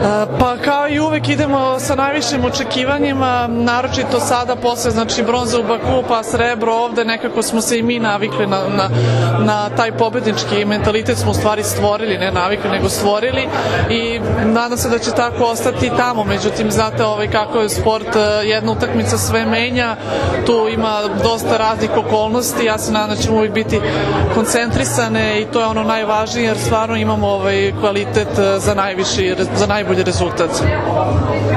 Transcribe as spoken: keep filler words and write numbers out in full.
Pa kao i uvek idemo sa najvišim očekivanjima, naročito sada posle znači bronza u Baku pa srebro ovde, nekako smo se i mi navikli na, na, na taj pobednički mentalitet smo u stvari stvorili, ne navikli nego stvorili i nadam se da će tako ostati tamo, međutim znate ovaj, kako je sport, jedna utakmica sve menja, tu ima dosta raznih okolnosti, ja se nadam da ćemo uvijek biti koncentrisane i to je ono najvažnije jer stvarno imamo ovaj kvalitet za najviši, za najbolji rezultat.